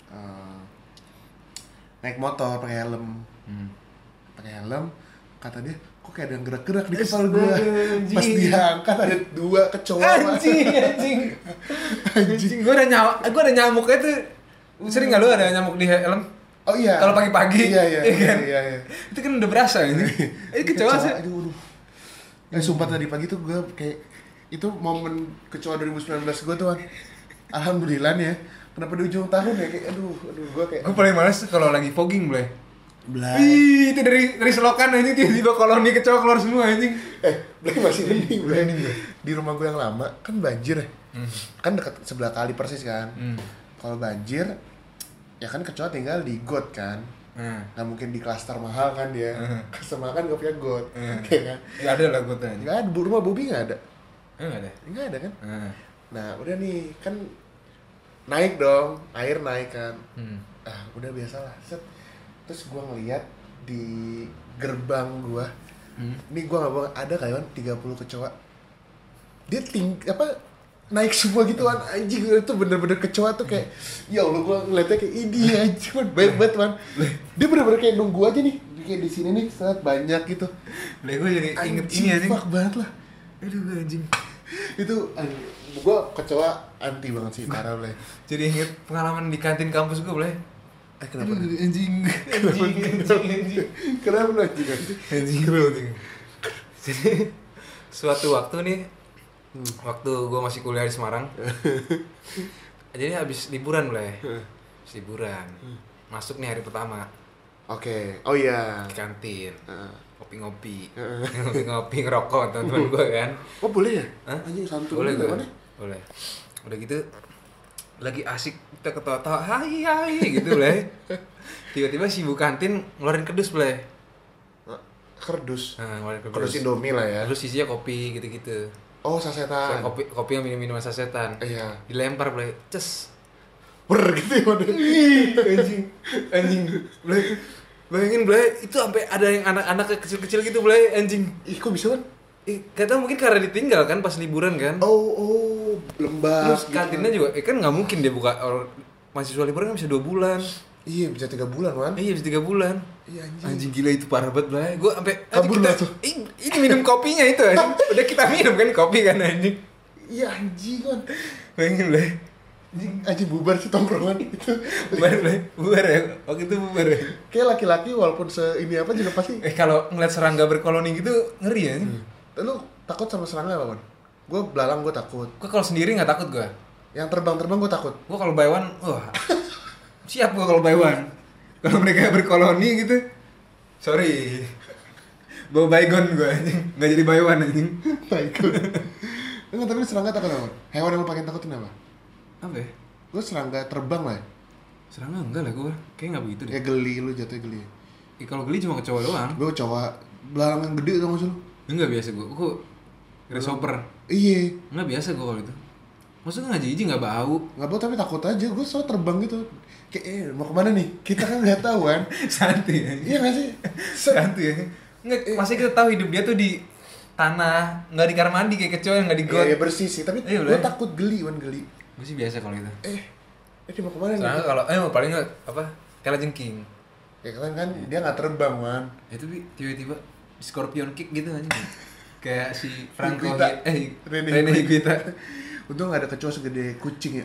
naik motor pakai helm. Pakai helm, kata dia, kok kayak ada yang gerak-gerak di kepala gue. Pas dia angkat ada 2 kecoa. Anjing. Gue ada nyamuknya tuh. Sering nggak lu ada nyamuk di helm? Oh iya. Kalau pagi-pagi. Iya. Itu kan udah berasa ini. Ini kecoa sih. Aduh. Sumpah tadi pagi tuh gue kayak itu momen kecoa 2019 gue tuh kan. Alhamdulillah nih ya. Kenapa di ujung tahun ya kayak aduh gue kayak. Gue paling males kalau lagi fogging Blay. Blay. Itu dari selokan anjing tiba-tiba koloni kecoa keluar semua anjing. Blay masih mending Blay. Di rumah gue yang lama kan banjir ya. Kan dekat sebelah kali persis kan. Kalau banjir ya kan kecoa tinggal di got kan. Nggak mungkin di klaster mahal kan dia. Klaster mahal kan gak punya got. Ya kan? Gak ada lah gotnya. Nggak ada, rumah Bobby nggak ada. Nggak ada kan. Nah udah nih kan naik dong, air naik kan. Udah biasa lah. Terus gue ngeliat di gerbang gue, ini gue nggak bohong, ada kayak 30 kecoa. Dia naik semua gitu kan, anjing itu bener-bener kecoa tuh kayak, ya Allah gue ngeliatnya kayak ini anjing man, baik banget man. Dia bener-bener kayak nunggu aja nih, kayak di sini nih sangat banyak gitu. Gue jadi inget ini anjing. Fuck banget lah. Aduh anjing. Itu gue kecoa anti banget sih parah Blay. Jadi inget pengalaman di kantin kampus gue Blay. Kenapa? Anjing. Kenapa anjing? Jadi suatu waktu nih, waktu gue masih kuliah di Semarang, jadi habis liburan Blay. Liburan. Masuk nih hari pertama. Oke. Oh iya. Di kantin. Ngopi-ngopi. Ngopi-ngopi ngerokok teman-teman gue kan. Oh boleh ya? Hah? Anjing santun Boleh juga gue. kan ya? Boleh. Udah gitu lagi asik kita ketawa-tawa hai gitu Blay. Tiba-tiba si ibu kantin ngeluarin kerdus Blay. Kerdus. Nah, ngeluarin Kerdus Indomie lah ya. Terus isinya kopi gitu-gitu. Oh sasetan. Kopi yang minum-minuman sasetan. Iya. Dilempar Blay. Ces. Ber gitu ya waduh. Anjing Blay. Bayangin Blay, itu sampai ada yang anak-anak kecil-kecil gitu Blay, anjing. Ih kok bisa kan? Kata mungkin karena ditinggal kan pas liburan kan. Oh lembab. Terus kantinnya juga, kan nggak mungkin dia buka mahasiswa liburan kan bisa 2 bulan. Iya bisa 3 bulan man. Iya bisa 3 bulan. Iya Anjing gila itu parah banget Blay. Gue sampai Kabur lah tuh. Ini minum kopinya itu anjing. Udah kita minum kan kopi kan anjing. Iya anjing kan. Bayangin Blay. Anjing bubar sih tongkrongan itu. Bubar ya. Waktu itu bubar ya. Kayak laki-laki walaupun ini apa juga pasti. Kalau ngeliat serangga berkoloni gitu ngeri ya. Lu takut sama serangga apa man? Gue belalang gue takut. Gue kalau sendiri nggak takut gue. Yang terbang-terbang gue takut. Gue kalau buy one, wah siap gue kalau buy one. Kalau mereka berkoloni gitu, sorry, bawa baygon gue anjing, nggak jadi buy one anjing. Baygon. Enggak tapi serangga takut apa? Hewan yang lu paling takutin apa? Apa ya? Gue serangga terbang lah. Serangga enggak lah gue, kayak nggak begitu deh. Ya geli lu jatuhnya geli. Kalau geli cuma kecoa doang. Gue coba belalang yang gede tau gak sih lu? Enggak biasa gue grasshopper. Iya. Enggak biasa gue kalau itu. Maksudnya nggak jijik nggak bau. Nggak bau tapi takut aja. Gue selalu terbang gitu. Kayak mau kemana nih? Kita kan nggak tahu kan. Santai ya. Iya nggak sih? Santai ya. Nggak, masih kita tahu hidup dia tuh di tanah, nggak di kamar mandi kayak kecoa yang nggak di got. Iya bersih sih. Tapi Iya, gue boleh. takut geli wan geli. Gue sih biasa kalau itu. Dia mau kemana Serangga nih? kalau paling nggak apa kalajengking. Ya kan dia nggak terbang wan. Itu tiba-tiba scorpion kick gitu anjing. Kayak si Franco Rene Rene Higuita. Untung nggak ada kecoa segede kucing ya.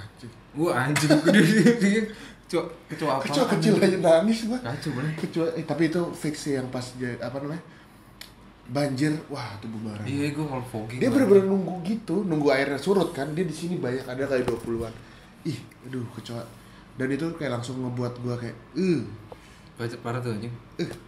Wah anjing. Anjing gede. Kecoa apa? Kecoa kecil aja nangis gua. Kacau boleh. Kecoa tapi itu fix sih yang pas apa namanya? Banjir, wah itu bubaran. Iya, gue kalau fogging. Dia bener-bener nunggu gitu, nunggu airnya surut kan. Dia di sini banyak ada kayak 20-an. Ih, aduh kecoa. Dan itu kayak langsung ngebuat gua kayak Baca parah tuh anjing.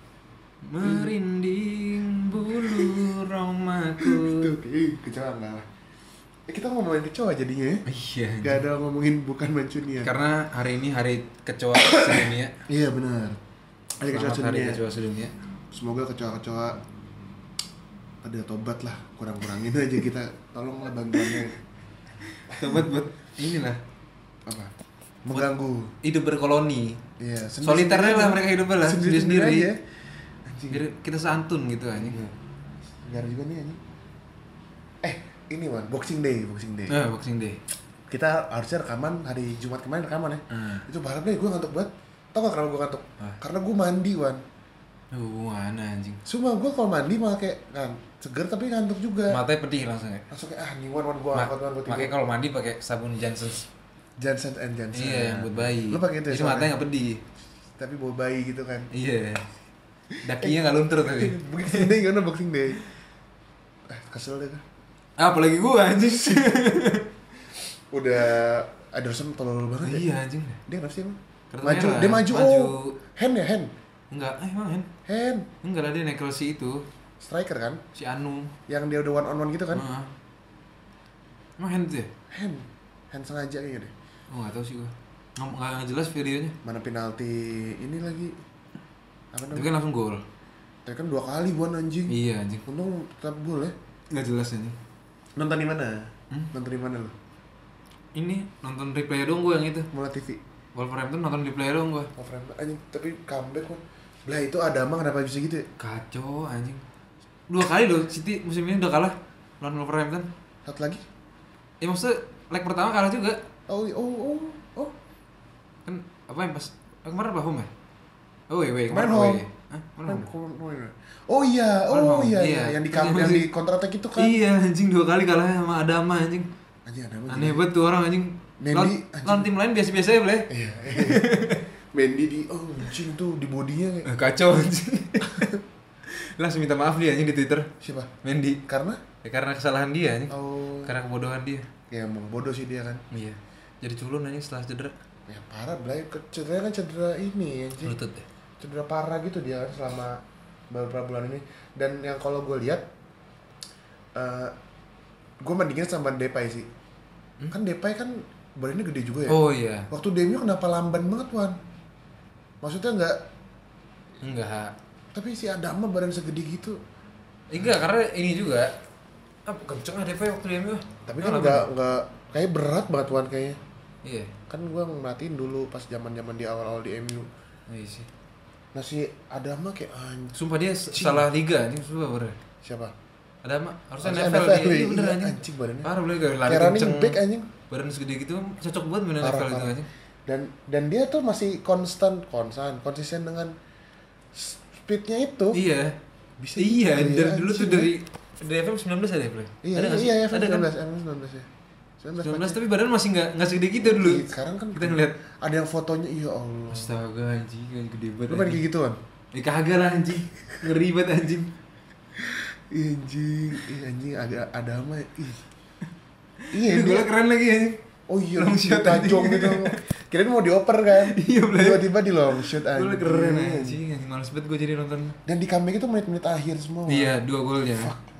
Merinding bulu romaku. Tuh, kecoa enggak lah. Kita ngomongin kecoa jadinya ya. Iya. Gak ada ngomongin bukan Mancunian. Karena hari ini hari kecoa sedunia. Iya benar. Hari kecoa Selamat hari sedunia. kecoa sedunia. Semoga kecoa-kecoa pada tobat lah, kurang-kurangin aja kita. Tolonglah bantuannya. Tobat buat inilah Apa? Mengganggu. hidup berkoloni. Iya, Soliternya lah mereka hidupnya lah sendiri-sendiri. aja. Anjing. Biar kita santun gitu anjing. Segar juga nih anjing. Ini man, Boxing Day. Nah, Boxing Day. Kita harusnya rekaman hari Jumat kemarin rekaman ya. Itu barang deh, gue ngantuk banget. Tau gak kenapa gue ngantuk? Karena gue mandi wan. Mana anjing. Sumpah gue kalau mandi malah kayak kan seger tapi ngantuk juga. Matanya pedih langsung ya. Langsung kayak nih wan gue angkat wan gue Makanya kalau mandi pakai sabun Johnson. Johnson and Johnson. Iya, yang buat bayi. Lu pakai itu ya? Jadi matanya nggak pedih. Tapi bawa bayi gitu kan. Iya. Dakinya nggak luntur tapi. Boxing Day gimana Boxing Day? Kesel deh kan. Apalagi gua anjing. Udah Ederson tolol banget ya. Iya anjing. Dia kenapa sih emang? Kartu Maju, merah. dia maju. Oh. Hand ya, hand. Enggak, emang kan? Hand. Enggak lah dia nekel si itu, Striker kan? si Anu. Yang dia udah one on one gitu kan? Heeh. Emang hand tuh ya? Hand. Hand sengaja kayaknya deh. Oh enggak tahu sih gua. Nggak jelas videonya. Mana penalti ini lagi. Apa Tapi namanya? kan langsung gol. Tapi kan 2 kali buan anjing. Iya anjing. Untung tetap gol ya. Enggak jelas anjing. Nonton di mana? Nonton di mana lu? Ini nonton replay dong gua yang itu. Mola TV. Wolverhampton nonton replay dong gua. Wolverhampton anjing, tapi comeback kan. Lah itu Adama kenapa bisa gitu ya? Kacau anjing. 2 kali loh City musim ini udah kalah lawan Wolverhampton. Satu lagi? Ya maksudnya leg pertama kalah juga. Oh. Kan apa yang pas kemarin apa home ya? Oh iya, Kemarin kemarin home. away. Hah? Kemarin home. Oh iya, Iya. yang di counter attack itu kan. Iya anjing 2 kali kalah sama Adama anjing. Anjing Adama. Aneh banget tuh orang anjing. Mendy, Lawan tim lain biasa-biasa ya boleh. Iya. Mendy anjing tuh di bodinya kayak. Kacau anjing. Langsung minta maaf dia anjing di Twitter. Siapa? Mendy. Karena? Ya karena kesalahan dia anjing. Oh. Karena kebodohan dia. Ya emang bodoh sih dia kan. Iya. Jadi culun anjing setelah cedera. Ya parah, Blay. Cedera kan cedera ini anjing. Lutut ya. Cedera parah gitu dia kan selama beberapa bulan ini. Dan yang kalau gue lihat, gue bandingin sama Depay sih. Kan Depay kan badannya gede juga ya. Oh iya. Waktu DMU kenapa lamban banget Wan? Maksudnya Enggak. tapi si Adama badan segede gitu. Enggak, karena ini juga kenceng DP waktu di MU. Tapi kan enggak kayak berat banget Wan kayaknya. Iya. Kan gue ngeliatin dulu pas zaman-zaman di awal-awal di MU. Iya sih. Nah si Adama kayak anjing. Sumpah dia salah liga anjing, sumpah bener. Siapa? Ada harusnya Harusnya NFL dia. Iya bener iya, anjing. anjing badannya. Parah boleh gak lari Kayak running kenceng. back anjing. Badan segede gitu cocok banget main NFL itu anjing. Dan dia tuh masih konsisten dengan speednya itu. Iya. Bisa iya, gitu ya, dari dulu tuh anjing, dari FM 19 ada ya, Play? Iya, Ada nggak sih? iya, ada kan? FM 19 ya. 19 tapi badan masih nggak segede gitu dulu. Iya, sekarang kan kita ngeliat ada yang fotonya, iya Allah. astaga anjing, gede banget. Lu main kayak gituan? Kagak lah anjing. Ngeri banget anjing. Iya anjing ada apa? Iya, Ini gua keren lagi anjing. Oh iya, long shot tajong gitu. Kirain mau dioper kan? Iya, Blay. Tiba-tiba di long shot anjing. Gua keren anjing, males banget gua jadi nonton. Dan di comeback itu menit-menit akhir semua. Iya, 2 golnya.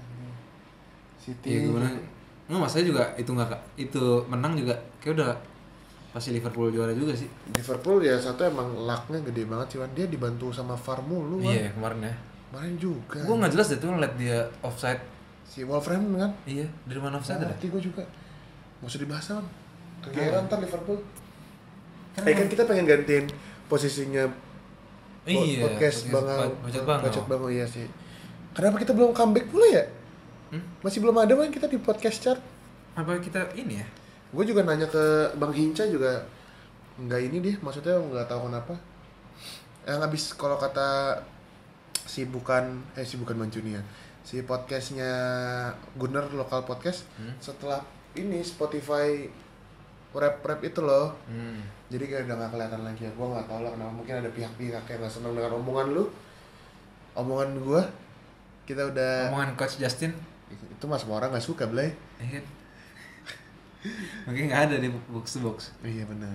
City. Iya, gimana? Nggak, masalahnya juga itu menang juga kayak udah pasti Liverpool juara juga sih. Liverpool ya satu emang lucknya gede banget sih Wan. Dia dibantu sama VAR mulu Wan. Iya, kemarin ya. Kemarin juga. Gua nggak jelas deh tuh ngeliat dia offside. Si Wolverhampton kan? Iya, dari mana offside ada? Ngerti gue juga. Nggak usah dibahas kan. Kegeeran ntar Liverpool. Kan kita pengen gantiin posisinya Iya, podcast Bacot Bang. iya sih. Kenapa kita belum comeback pula ya? Masih belum ada kan kita di podcast chart. Apa kita ini ya? Gue juga nanya ke Bang Hinca juga nggak ini dia, maksudnya nggak tahu kenapa. Yang habis kalau kata si bukan Mancunian, si podcastnya Gunner lokal podcast setelah ini Spotify rap itu loh. Jadi kayak udah nggak kelihatan lagi ya. Gue nggak tahu lah kenapa, mungkin ada pihak-pihak yang nggak senang dengan omongan gue. Kita udah Omongan Coach Justin itu mas semua orang nggak suka Blay. iya. Mungkin nggak ada di box to box. Iya benar.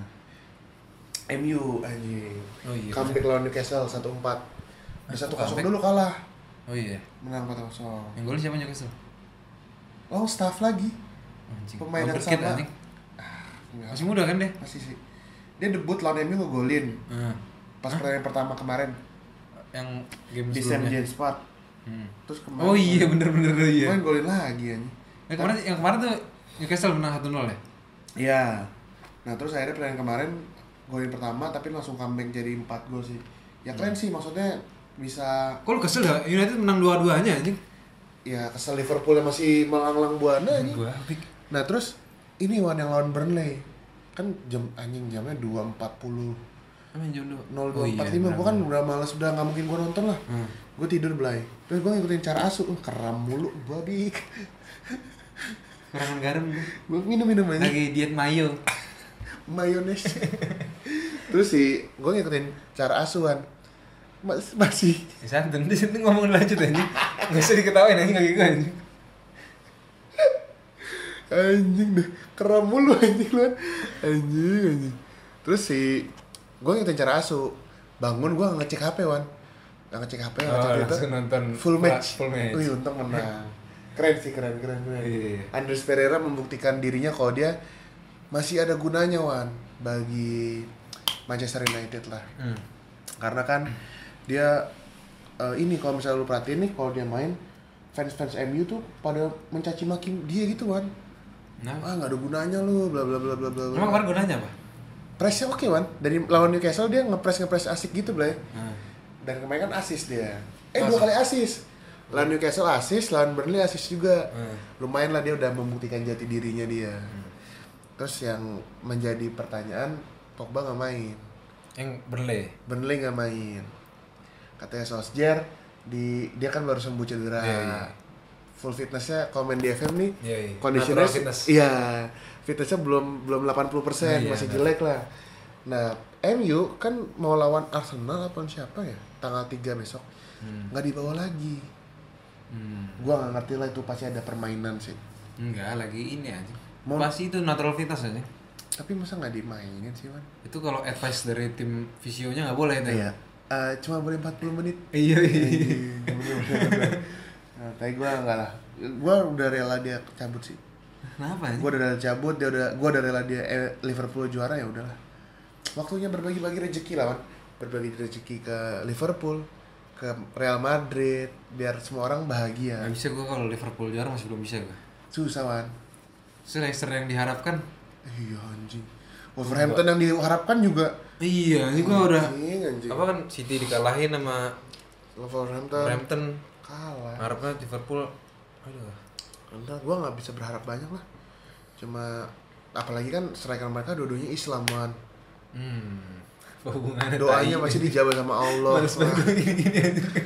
MU anjing. Oh iya. Comeback lawan Newcastle 1-4. Udah 1-0 dulu kalah. Oh iya. Menang 4-0. Yang gol siapa Newcastle? Oh, staff lagi. Anjing. Pemain yang Overkid, sama. anjing. Enggak. Masih muda kan dia? Masih sih. Dia debut lawan MU ngegolin. Pas pertandingan pertama kemarin Yang game di St. sebelumnya. James Park. Terus kemarin Oh iya bener iya. Main golin lagi anjing. Yang kemarin tuh Newcastle menang 1-0 ya? Iya. Nah, terus akhirnya pertandingan kemarin golin pertama tapi langsung comeback jadi 4 gol sih. Ya keren sih, maksudnya bisa. Kok lu kesel ya? United menang 2-2-nya anjing. Ya kesel Liverpool yang masih melanglang buana anjing. Gua Nah, terus ini Wan yang lawan Burnley. Kan jamnya 2.40. Emang jam 02.45 gue kan udah males, udah nggak mungkin gue nonton lah. Gue tidur Blay. Terus gue ngikutin cara asuh, keram mulu babi. Kurangan garam Gue minum aja. lagi diet mayo. Mayones. Terus sih gue ngikutin cara asuhan. Masih Santen di sini ngomong lanjut anjing. Enggak usah diketawain anjing kaki gue anjing. anjing deh, keram mulu anjing lu. Anjing. Terus sih gue ngikutin cara asuh. Bangun gue ngecek HP Wan. Ngecek HP, langsung nonton full match. match. Wih, untung menang. Keren sih, keren. Iya. Andres Pereira membuktikan dirinya kalau dia masih ada gunanya Wan bagi Manchester United lah. Karena kan dia ini kalau misalnya lu perhatiin nih, kalau dia main fans MU tuh pada mencaci maki dia gitu Wan. Nah, Nggak ada gunanya lu, bla bla bla bla bla. emang kemarin gunanya apa? Pressnya oke Wan. Dari lawan Newcastle dia ngepres asik gitu Blay. Dan kemarin kan asis dia. 2 kali asis. Lawan Newcastle asis, lawan Burnley asis juga. Lumayan lah dia udah membuktikan jati dirinya dia. Terus yang menjadi pertanyaan, Pogba nggak main. Yang Burnley nggak main. Katanya Solskjaer dia kan baru sembuh cedera. Iya. Full fitnessnya kalau main di FM nih, Iya. conditionnya Natural fitness. iya, fitnessnya belum 80%, Iya, masih jelek lah. Nah, MU kan mau lawan Arsenal apa siapa ya? Tanggal 3 besok. Nggak dibawa lagi. Gua nggak ngerti lah, itu pasti ada permainan sih. Enggak, lagi ini aja. Pasti itu natural fitness aja. Tapi masa nggak dimainin sih, Man? Itu kalau advice dari tim visionya nggak boleh tuh. Iya. cuma boleh 40 menit. Iya. Bener. Nah, tapi gue enggak lah. Gue udah rela dia cabut sih. Kenapa sih? Gue udah rela cabut, gue udah rela dia Liverpool juara, ya udahlah. Waktunya berbagi-bagi rezeki lah, man. Berbagi rezeki ke Liverpool, ke Real Madrid, biar semua orang bahagia. Gak bisa gue kalau Liverpool juara masih belum bisa gue. Susah, man. Leicester yang diharapkan. Iya anjing. Wolverhampton yang diharapkan juga. Iya, ini gue udah. Anjing. Apa kan City dikalahin sama Wolverhampton kalah. Harapnya Liverpool. Aduh. Entar gue nggak bisa berharap banyak lah. Cuma apalagi kan striker mereka dua-duanya Islam, man. Hubungannya Doanya masih dijawab sama Allah. Males banget gini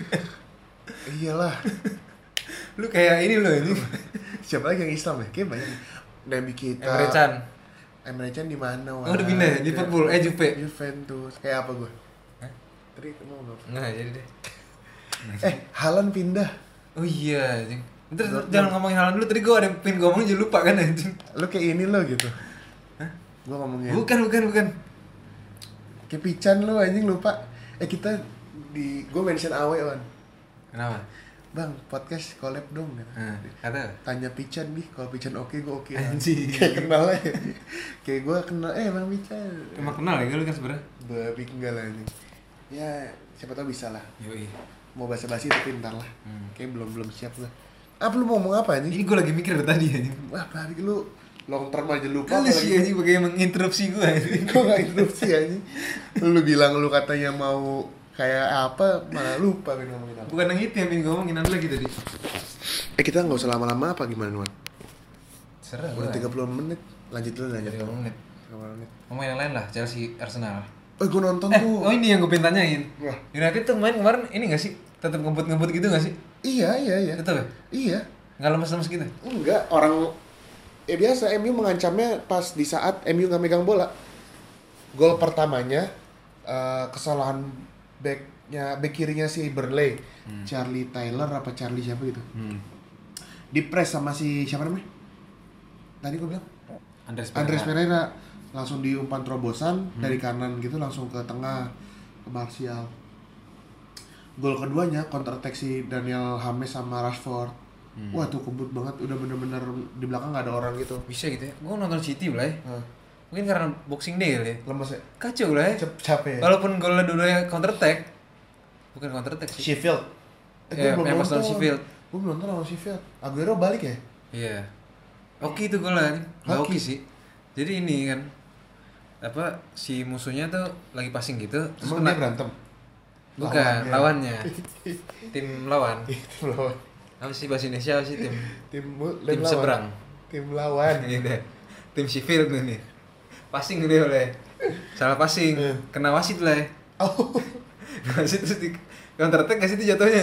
Iyalah. Lu kayak ini loh ini. Siapa lagi yang Islam ya? Kayak banyak. Nabi kita. Emre Can di mana? Oh, udah pindah Liverpool, Juventus. Kayak apa gue? Tadi mau nggak? Nggak jadi deh. Haaland pindah. Oh iya, anjing. Ntar jangan ngomongin Haaland dulu, tadi gue ada yang pengen ngomongin jadi lupa kan anjing. Lu kayak ini lo gitu. Hah? Gue ngomongin. Bukan. Kayak Pican lo anjing lupa. Kita gue mention Awe, Wan. Kenapa? Bang, podcast collab dong. Kata? Tanya Pican nih, kalau Pican oke, gue oke. Anjing. Kayak kenal aja. Kayak gue kenal, Bang Pican. Emang kenal ya lu kan sebenarnya? Babi enggak lah ini. Ya, siapa tahu bisa lah. Yoi. Mau basa-basi tapi ntar lah. Kayak belum siap lah. Apa lu mau ngomong apa anjing? Ini gue lagi mikir dari tadi anjing. Wah, apalagi lu long term aja lupa. Lu sih anjing pakai menginterupsi gue anjing. Gue gak interupsi anjing. Lu bilang lu katanya mau kayak apa, malah lupa kan ngomongin apa. Bukan yang itu yang pengen ngomongin nanti lagi tadi. Kita gak usah lama-lama apa gimana, Wan? Serah Udah 30 menit. Lanjut dulu. 30 menit. Ngomongin yang lain lah, Chelsea, Arsenal. Gue nonton tuh. Oh ini yang gue pengen tanyain. Wah. United tuh main kemarin ini gak sih? Tetap ngebut-ngebut gitu gak sih? Iya. Tetap ya? Iya. Gak lemes-lemes gitu? Enggak, orang biasa MU mengancamnya pas di saat MU nggak megang bola. Gol pertamanya kesalahan back kirinya si Burnley, Charlie Taylor apa Charlie siapa gitu. Di press sama si siapa namanya? Tadi gue bilang Andres Pereira langsung diumpan terobosan dari kanan gitu langsung ke tengah ke Martial. Gol keduanya counter attack si Daniel James sama Rashford. Wah tuh kebut banget, udah bener-bener di belakang gak ada orang gitu. Bisa gitu ya? Gue nonton City Blay. Mungkin karena Boxing Day kali ya? Lemes ya? Kacau Blay. Capek ya? Walaupun golnya dulunya counter attack. Bukan counter attack sih. Sheffield. Yang pas lawan Sheffield. Gue belum nonton lawan Sheffield. Aguero balik ya? Iya. Oke itu golnya. Oke sih. Jadi ini kan apa si musuhnya tuh lagi passing gitu. Emang dia berantem? Bukan, lawannya. Tim lawan. Tim lawan. Apa sih bahasa Indonesia apa sih tim lawan. seberang. Tim lawan. Gitu. Tim Sheffield nih. Passing dia oleh. Salah passing. Kena wasit lah ya. Oh. Wasit terus di counter attack kasih itu jatuhnya.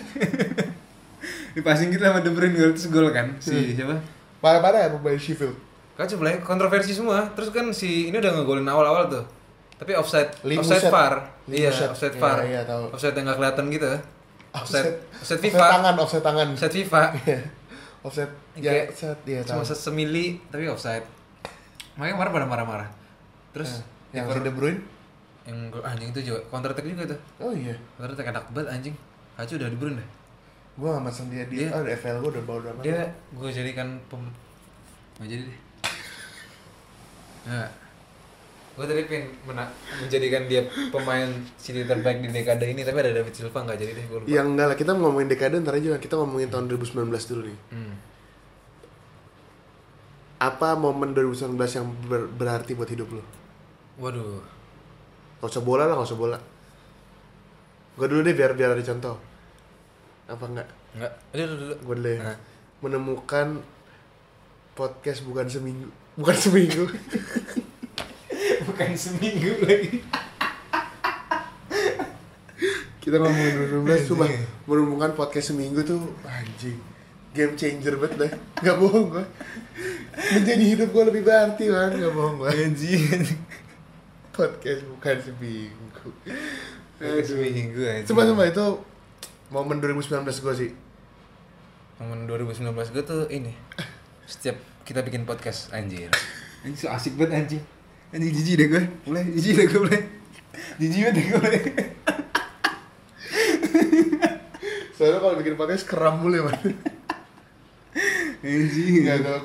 Di passing gitu sama De Bruyne terus gol kan si siapa? Parah-parah ya pemain Sheffield. Kacau lah, kontroversi semua. Terus kan si ini udah ngegolin awal-awal tuh. Tapi offside VAR. Iya, offside VAR. Iya, tahu. Offside yang enggak kelihatan gitu. Offside FIFA. Offside tangan. Offside FIFA. Offside. Ya, offside dia cuma semili tapi offside. Makanya pada marah-marah. Terus yang si De Bruyne yang anjing itu juga counter attack juga tuh. Oh iya. Counter attack enak banget anjing. Kacau udah De Bruyne deh. Gua enggak masang dia di FL gua udah bawa Dia gua jadikan nggak jadi deh. Nah, gue tadi pengen menjadikan dia pemain City terbaik di dekade ini, tapi ada David Silva nggak jadi deh, gue lupa. Ya enggak lah, kita ngomongin dekade ntar aja, kita ngomongin tahun 2019 dulu nih. Apa momen 2019 yang berarti buat hidup lo? Waduh. Gak usah bola lah, gak usah bola. Gue dulu deh biar ada contoh. Apa enggak? Enggak, dulu. Gue dulu ya. Menemukan podcast bukan seminggu. Bukan seminggu lagi. Kita ngomongin 2019, coba menemukan podcast seminggu tuh anjing. Game changer banget dah. Gak bohong gue. Menjadi hidup gue lebih berarti man. Gak bohong gue. Anjing. Podcast bukan seminggu. Seminggu aja. Sumpah itu momen 2019 gue sih. Momen 2019 gue tuh ini. Setiap kita bikin podcast anjir. Anjing so asik banget anjing. Anjing jijik deh gue. Jijik banget deh gue. Soalnya kalau bikin podcast keram mulu ya, Man. Anjing. Enggak,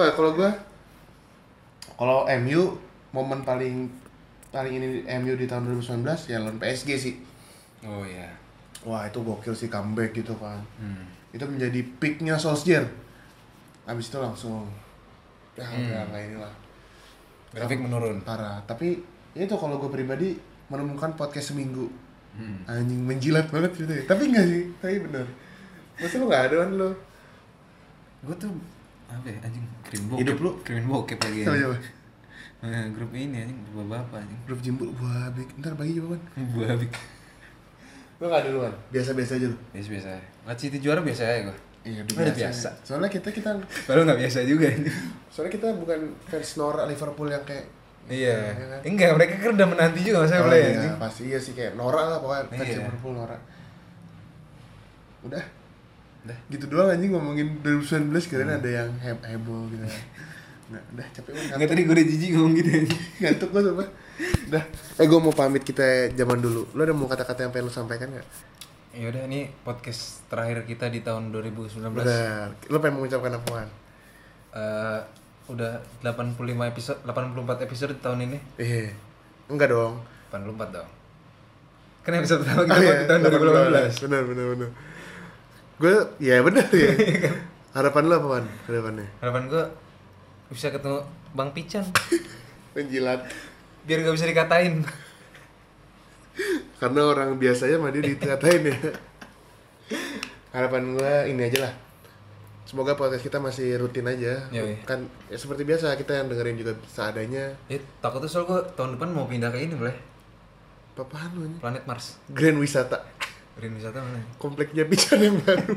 kalau MU momen paling ini MU di tahun 2019 ya lawan PSG sih. Oh iya. Wah, itu gokil sih comeback gitu kan. Itu menjadi peaknya Solskjaer. Habis itu langsung udah nggak inilah. Grafik menurun. Parah. Tapi itu kalau gue pribadi menemukan podcast seminggu. Anjing menjilat banget gitu ya. Tapi enggak sih, tapi bener. Masa lu nggak ada kan lu? Gue tuh apa ya anjing krim bokep. Hidup lu? Krim bokep lagi. Coba. Grup ini anjing bapak-bapak anjing. Grup jimbul, buah big. Ntar bagi coba kan. Buah habis. Lu nggak ada lu kan? Biasa-biasa aja lu. Biasa aja. Nggak City juara biasa aja gue. Iya, udah biasa. Soalnya kita Baru nggak biasa juga anjing. soalnya kita bukan fans norak Liverpool yang kayak Iya. ya kan? Enggak, mereka kan udah menanti juga masa play iya, anjing. pasti iya sih kayak norak lah pokoknya fans Iya. Liverpool norak. Udah Udah. gitu doang anjing ngomongin 2019 kirain ada yang heboh gitu. Nggak, udah capek banget. Enggak tadi gue udah jijik ngomong gitu anjing. Ngantuk gue sumpah. Udah. Gue mau pamit kita zaman dulu. Lu ada mau kata-kata yang pengen lu sampaikan nggak? Ya udah ini podcast terakhir kita di tahun 2019. Udah. Lu pengen mengucapkan apa kan? Udah 84 episode di tahun ini. Iya. Enggak dong. 84 dong. Kan episode pertama kita Oh, iya, di tahun 2018. Benar. Gue ya benar ya. Harapan lu apa kan ke depannya? Harapan gue bisa ketemu Bang Pican. Menjilat. Biar gak bisa dikatain. Karena orang biasanya mah dia dikatain ya. Harapan gue ini aja lah. Semoga podcast kita masih rutin aja. Yoi. Kan ya seperti biasa kita yang dengerin juga seadanya. Takutnya soal gue tahun depan mau pindah ke ini boleh. Apaan lu ini? Planet Mars. Grand Wisata. Green wisata mana? Kompleknya Pican yang baru.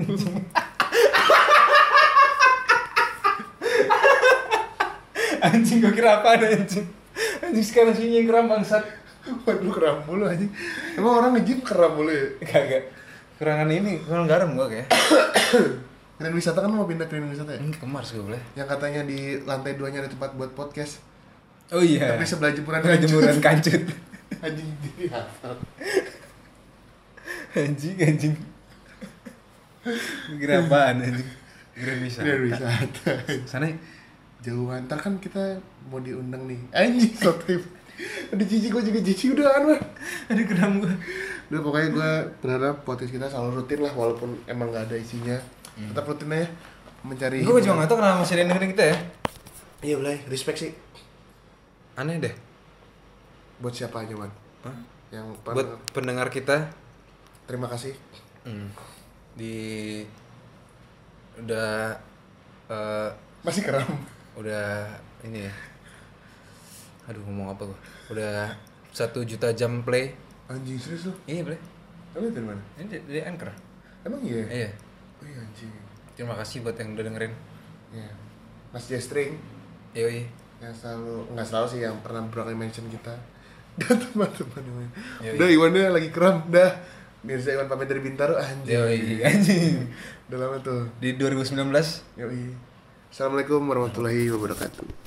Anjing gue kira apaan anjing. Anjing sekarang sih yang keram bangsat. Waduh keram mulu anjing. Emang orang nge-gym keram mulu ya? Kagak. Kurangan ini, kurang garam gue kayak. Grand Wisata kan mau pindah Grand Wisata ya? Ke Mars gue boleh. Yang katanya di lantai 2-nya ada tempat buat podcast. Oh iya. Tapi sebelah jemuran jemuran kancut. Anjing jadi hafal. Anjing. Kira apaan anjing? Grand wisata. Grand Wisata. Sana Jauhan, ntar kan kita mau diundang nih. Anjing, sotrip. Ada cici, gue juga cici udah kan, Bang. ada keram gue. Udah pokoknya gue berharap podcast kita selalu rutin lah, walaupun emang gak ada isinya. Tetap rutin aja mencari. Gue juga gak tau kenapa masih ada yang dengerin kita ya. Iya, boleh. Respect sih. Aneh deh. Buat siapa aja, Man? Hah? Yang Buat pendengar kita terima kasih. di udah Masih keram. udah ini ya. Aduh ngomong apa gua. Udah 1 juta jam play. Anjing, serius lu? Iya boleh. Lu dari mana? Ini dari Anchor. Emang iya? Iya. Oh iya, anjing. Terima kasih buat yang udah dengerin. Iya. Mas Jestring Yoi. yang selalu, nggak selalu sih, yang pernah beberapa kali mention kita. Dan teman-teman yang lain. Yoi. Udah, Iwannya lagi keram. Dah. Mirza Iwan pamit dari Bintaro. Anjing. Yoi. Anjing. Udah lama tuh. Di 2019. Yoi. Assalamualaikum warahmatullahi wabarakatuh.